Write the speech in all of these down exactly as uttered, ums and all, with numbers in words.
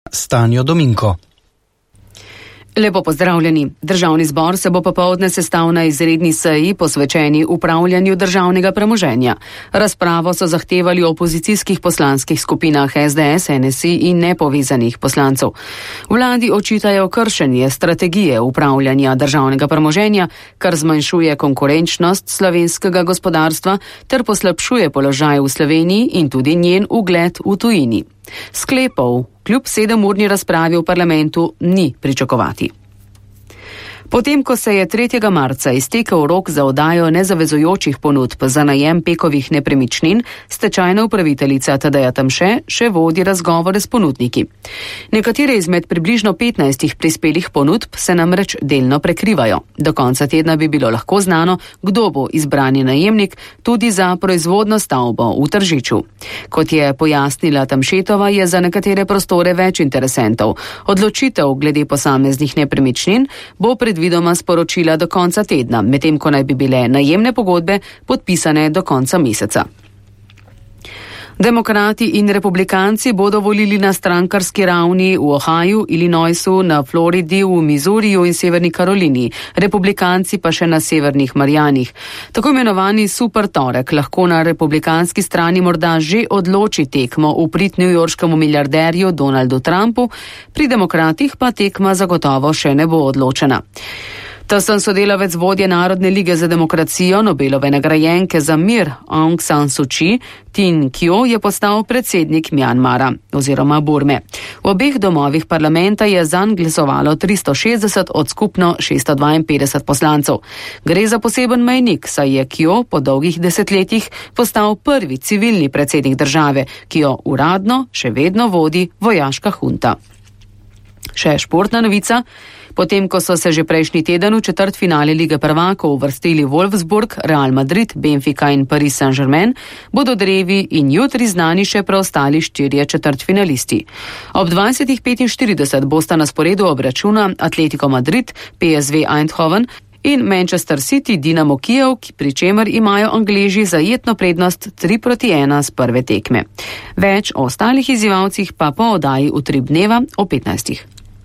Stanjo Dominko. Lepo pozdravljeni. Državni zbor se bo popoldne sestal na izredni seji posvečeni upravljanju državnega premoženja. Razpravo so zahtevali v opozicijskih poslanskih skupinah S D S, N S I in nepovezanih poslancev. Vladi očitajo kršenje strategije upravljanja državnega premoženja, kar zmanjšuje konkurenčnost slovenskega gospodarstva ter poslabšuje položaj v Sloveniji in tudi njen ugled v tujini. Sklepov kljub sedemurni razpravi v parlamentu ni pričakovati. Potem, ko se je tretjega marca iztekel rok za oddajo nezavezujočih ponudb za najem Pekovih nepremičnin, stečajna upraviteljica Tadeja Tamše še vodi razgovore s ponudniki. Nekatere izmed približno petnajstih prispelih ponudb se namreč delno prekrivajo. Do konca tedna bi bilo lahko znano, kdo bo izbrani najemnik tudi za proizvodno stavbo v Tržiču. Kot je pojasnila Tamšetova, je za nekatere prostore več interesentov. Odločitev glede posameznih nepremičnin bo predvidena vidoma sporočila do konca tedna, medtem ko naj bi bile najemne pogodbe podpisane do konca meseca. Demokrati in republikanci bodo volili na strankarski ravni v Ohaju, Illinoisu, na Floridi, v Missouriju in Severni Karolini, republikanci pa še na Severnih Marijanih. Tako imenovani super torek lahko na republikanski strani morda že odloči tekmo v prid newyorškemu milijarderju Donaldu Trumpu, pri demokratih pa tekma zagotovo še ne bo odločena. Tesen sodelavec vodje Narodne lige za demokracijo, Nobelove nagrajenke za mir Aung San Suu Kyi, Tin Kyo, je postal predsednik Mjanmara oziroma Burme. V obeh domovih parlamenta je zanj glasovalo tristo šestdeset od skupno šeststo dvainpetdeset poslancev. Gre za poseben mejnik, saj je Kyo po dolgih desetletjih postal prvi civilni predsednik države, ki jo uradno še vedno vodi vojaška hunta. Še športna novica. Potem, ko so se že prejšnji teden v četrtfinale Lige prvakov uvrstili Wolfsburg, Real Madrid, Benfica in Paris Saint-Germain, bodo drevi in jutri znani še preostali štirje četrtfinalisti. Ob dvajsetih petinštirideset bosta na sporedu obračuna Atletico Madrid, P S V Eindhoven in Manchester City, Dinamo Kijev, pri čemer imajo Angleži zajetno prednost tri proti ena z prve tekme. Več o ostalih izzivalcih pa po oddaji Utrip dneva o petnajstih.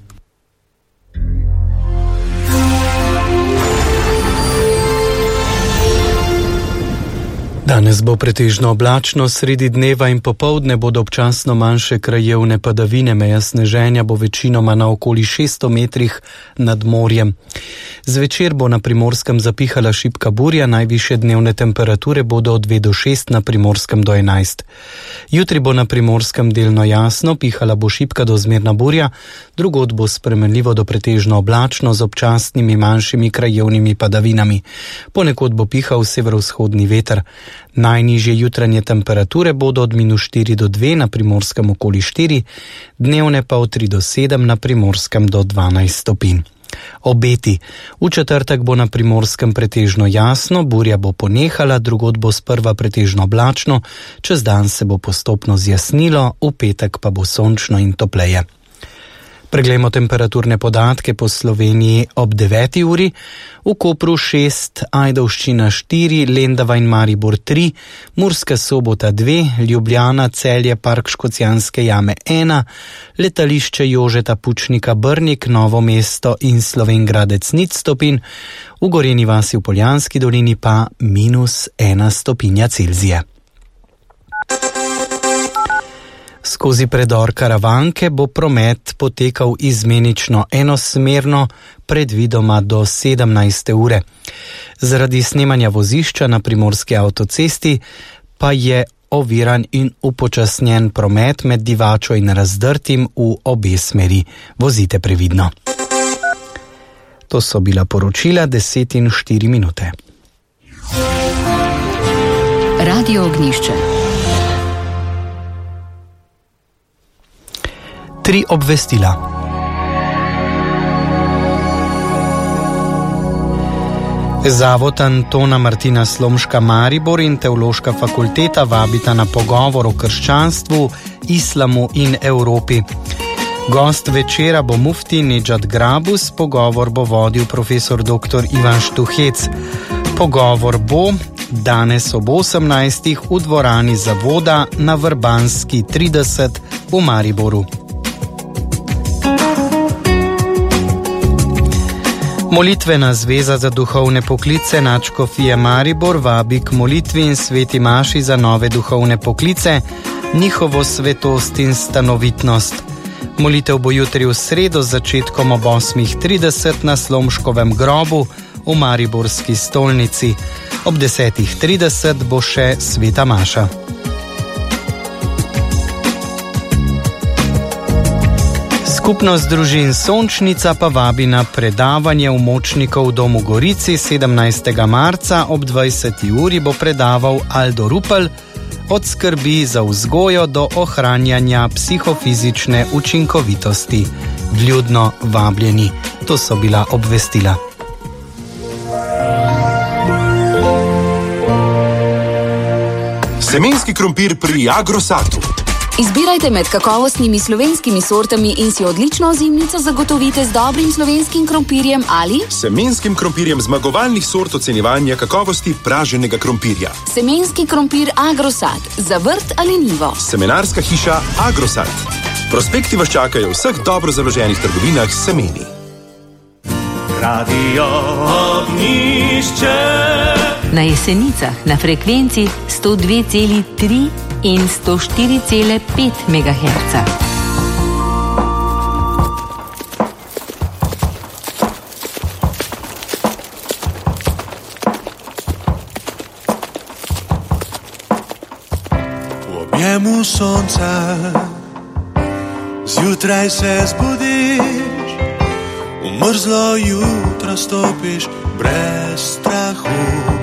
Danes bo pretežno oblačno, sredi dneva in popoldne bodo občasno manjše krajevne padavine, meja sneženja bo večinoma na okoli šeststo metrih nad morjem. Zvečer bo na Primorskem zapihala šibka burja, najvišje dnevne temperature bodo od dve do šest, na Primorskem do enajst. Jutri bo na Primorskem delno jasno, pihala bo šibka do zmerna burja, drugod bo spremenljivo do pretežno oblačno z občasnimi manjšimi krajevnimi padavinami. Ponekod bo pihal severovzhodni veter. Najnižje jutranje temperature bodo od minus štiri do dve, na Primorskem okoli štiri, dnevne pa od tri do sedem, na Primorskem do dvanajst stopinj. Obeti. V četrtek bo na Primorskem pretežno jasno, burja bo ponehala, drugod bo sprva pretežno oblačno, čez dan se bo postopno zjasnilo, v petek pa bo sončno in topleje. Preglejmo temperaturne podatke po Sloveniji ob deveti uri. V Kopru šest, Ajdovščina štiri, Lendava in Maribor tri, Murska Sobota dve, Ljubljana, Celje, Park Škocjanske jame ena, Letališče Jožeta Pučnika Brnik, Novo mesto in Slovenj Gradec nič stopinj, v Gorenji vasi v Poljanski dolini pa minus ena stopinja Celzija. Skozi predor Karavanke bo promet potekal izmenično enosmerno, predvidoma do sedemnajste ure. Zaradi snemanja vozišča na Primorski avtocesti pa je oviran in upočasnjen promet med Divačo in Razdrtim v obe smeri. Vozite previdno. To so bila poročila deset in štiri minute. Radio Ognjišče. Tri obvestila. Zavod Antona Martina Slomška Maribor in Teološka fakulteta vabita na pogovor o krščanstvu, islamu in Evropi. Gost večera bo mufti Nedžad Grabus, pogovor bo vodil profesor doktor Ivan Štuhec. Pogovor bo danes ob osemnajstih v dvorani Zavoda na Vrbanski trideset v Mariboru. Molitvena zveza za duhovne poklice Nadškofije Maribor vabi k molitvi in sveti maši za nove duhovne poklice, njihovo svetost in stanovitnost. Molitev bo jutri v sredo z začetkom ob osmih trideset na Slomškovem grobu v mariborski stolnici. Ob desetih trideset bo še sveta maša. Skupnost družin Sončnica pa vabi na predavanje v Močnikov domu Gorici. sedemnajstega marca ob dvajseti uri bo predaval Aldo Rupel od skrbi za vzgojo do ohranjanja psihofizične učinkovitosti. Vljudno vabljeni. To so bila obvestila. Semenski krompir pri Agrosatu. Izbirajte med kakovostnimi slovenskimi sortami in si odlično ozimnico zagotovite z dobrim slovenskim krompirjem ali semenskim krompirjem zmagovalnih sort ocenjevanja kakovosti praženega krompirja. Semenski krompir Agrosat za vrt ali njivo. Semenarska hiša Agrosat. Prospekti vas čakajo v vseh dobro založenih trgovinah s semeni. Radio Ognjišče. Na Jesenicah na frekvenci sto dve cela tri in sto štiri cela pet megaherca. V objemu sonca zjutraj se zbudiš, v mrzlo jutro stopiš brez strahu.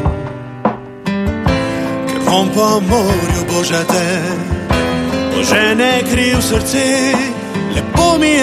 On po morju božate, požene kriv srce, lepo mi je.